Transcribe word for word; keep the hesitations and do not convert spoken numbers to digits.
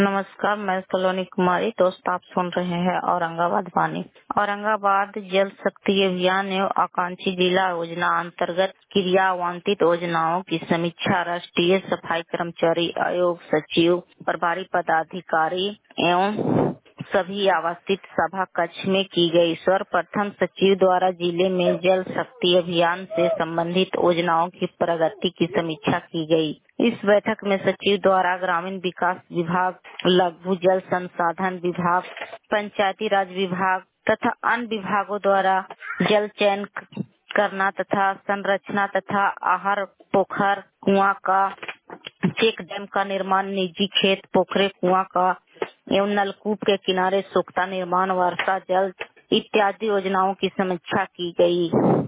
नमस्कार, मैं सलोनी कुमारी। दोस्त आप सुन रहे हैं औरंगाबाद वाणी। औरंगाबाद जल शक्ति अभियान एवं आकांक्षी जिला योजना अंतर्गत क्रियान्वित योजनाओं की समीक्षा राष्ट्रीय सफाई कर्मचारी आयोग सचिव, प्रभारी पदाधिकारी एवं सभी आवासित सभा कक्ष में की गई। सर्वप्रथम सचिव द्वारा जिले में जल शक्ति अभियान से संबंधित योजनाओं की प्रगति की समीक्षा की गई। इस बैठक में सचिव द्वारा ग्रामीण विकास विभाग, लघु जल संसाधन विभाग, पंचायती राज विभाग तथा अन्य विभागों द्वारा जल चयन करना तथा संरचना तथा आहार पोखर, कुआं का, चेक डैम का निर्माण, निजी खेत, पोखरे, कुआं का एवं नलकूप के किनारे सोख्ता निर्माण, वर्षा जल इत्यादि योजनाओं की समीक्षा की गई।